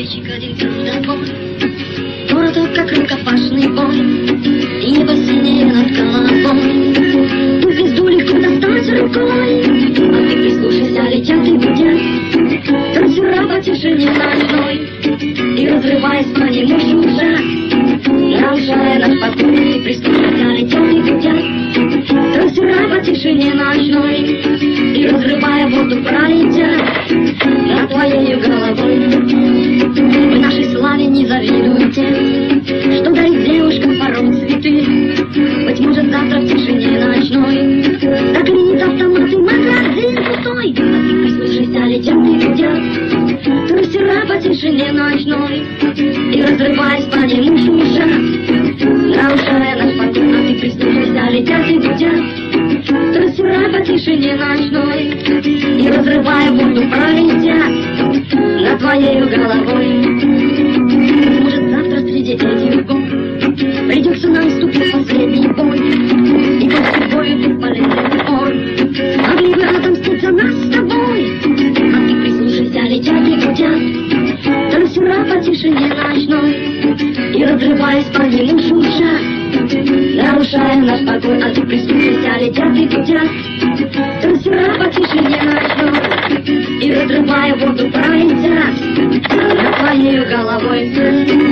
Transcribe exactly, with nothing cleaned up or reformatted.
Мальчик один трудовой, город как рукопашный бой, и небо синее над головой. Ту звезду легко достать рукой, а ты прислушайся, летят и гудят, трассера по тишине ночной, и разрываясь по нему шуршат, нарушая наш покой. Ты прислушайся, летят и гудят, трассера по тишине ночной, и разрывая воздух пролетят над твоей головой. Вы нашей славе не завидуете, что дарит девушкам порой цветы. Быть может, завтра в тишине ночной заклинит автомат и магазин пустой. А ты прислушайся, летят и гудят трассера по тишине ночной, и разрываясь по нему шуршат, нарушая наш покой. А ты прислушайся, летят и гудят трассера по тишине ночной, и разрывая воздух пролетят над твоей головой. Может, завтра среди этих гор придется нам вступить в последний бой, и после боя ты полезный ор могли бы отомстить за нас с тобой. А ты прислушайся, летят и гудят трассера по тишине ночной, и разрываясь по нему шуршат, нарушая наш покой. А ты прислушайся, летят и гудят трассера по тишине ночной, и разрывая воздух пролетят над твоей головой.